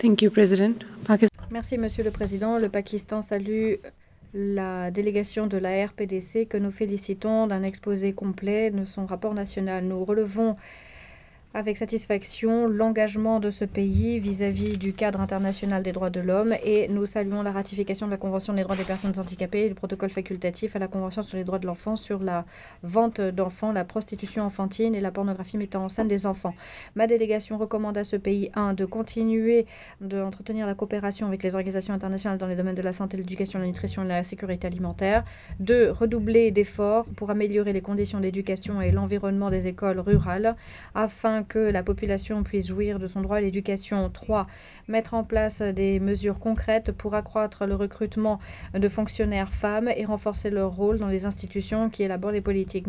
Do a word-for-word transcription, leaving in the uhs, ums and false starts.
Thank you, President. Pakistan. Merci, Monsieur le Président. Le Pakistan salue la délégation de la R P D C que nous félicitons d'un exposé complet de son rapport national. Nous relevons avec satisfaction l'engagement de ce pays vis-à-vis du cadre international des droits de l'homme et nous saluons la ratification de la Convention des droits des personnes handicapées et du protocole facultatif à la Convention sur les droits de l'enfant sur la vente d'enfants, la prostitution enfantine et la pornographie mettant en scène des enfants. Ma délégation recommande à ce pays, un, de continuer d'entretenir la coopération avec les organisations internationales dans les domaines de la santé, l'éducation, la nutrition et la sécurité alimentaire. deux. Redoubler d'efforts pour améliorer les conditions d'éducation et l'environnement des écoles rurales afin que la population puisse jouir de son droit à l'éducation. trois. Mettre en place des mesures concrètes pour accroître le recrutement de fonctionnaires femmes et renforcer leur rôle dans les institutions qui élaborent les politiques.